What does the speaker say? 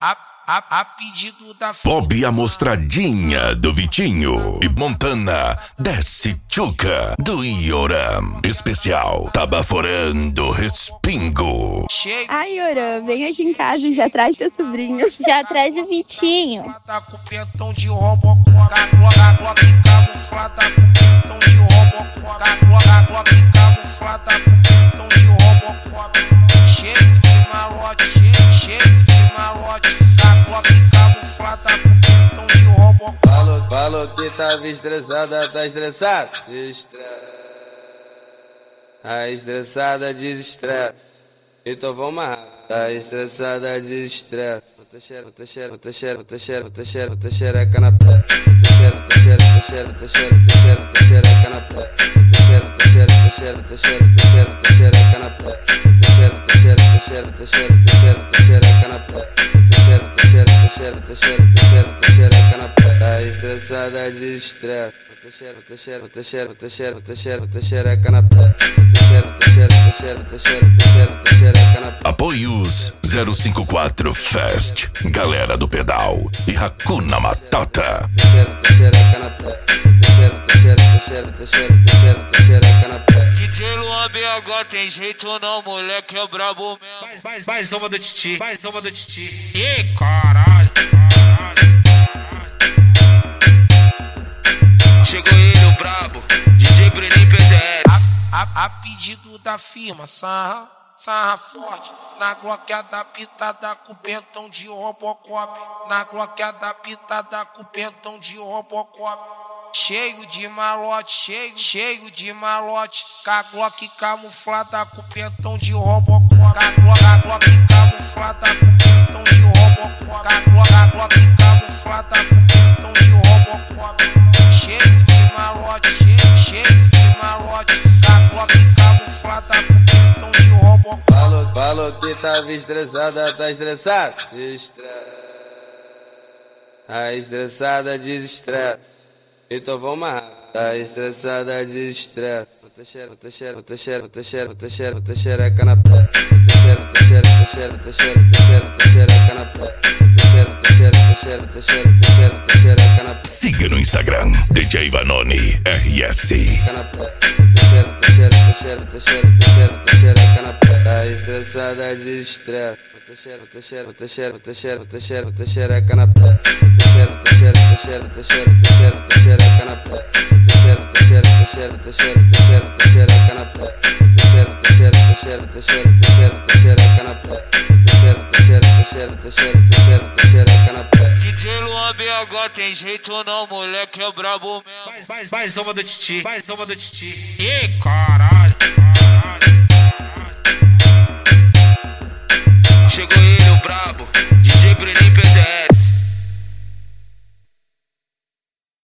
A pedido da Bob Amostradinha do Vitinho e Montana desce Tchuca do Ioram. Especial Tabaforando Respingo. Ai, Ioram, vem aqui em casa e já traz teu sobrinho. Já traz o Vitinho. Tá com pentão de Robocop, Glock camuflada com pentão de Robocop, Glock camuflada com pentão de Robocop. Cheio de malote, cheio de malote. Glock camuflada com pentão de Robocop. Falou que tava estressada, tá estressada? Tá estressada de estresse. Então vamos lá. Tá estressada de estresse. Bota xereca na pressa. Bota xereca na pressa. Bota xereca na pressa. Tá estressada de estresse. Bota xereca na pressa. Apoios 054 Fest, Galera do Pedal e Hakuna Matata. DJ Luan BH tem jeito não, moleque é brabo mesmo. Mais uma do Titi, mais uma do Titi. Ih, caralho. Chegou ele, o brabo, DJ Brenin PZS. A pedido da firma, sarra forte. Na Glock adaptada com pentão de Robocop. Na Glock adaptada com pentão de Robocop. Cheio de malote, cheio de malote. Com Glock camuflada com pentão de Robocop. Com Glock camuflada com pentão de Robocop. Com Glock camuflada com pentão de Robocop. Cheio de malote, cheio de malote. Com Glock camuflada com pentão de Robocop. Falou que tava estressada, tá estressada? Tá estressada de estresse. Então vamos lá. Tá estressada de estresse. Bota xereca na pressa. Bota xereca na pressa. Siga no Instagram, DJ Vanoni RS. Tá estressada de estresse. Bota xereca na pressa. Xereca na pressa. Xereca na pressa. DJ Luan BH tem jeito não, moleque é brabo mesmo. Mais uma do Titi, mais uma do Titi. Ih, caralho. Chegou ele, o brabo,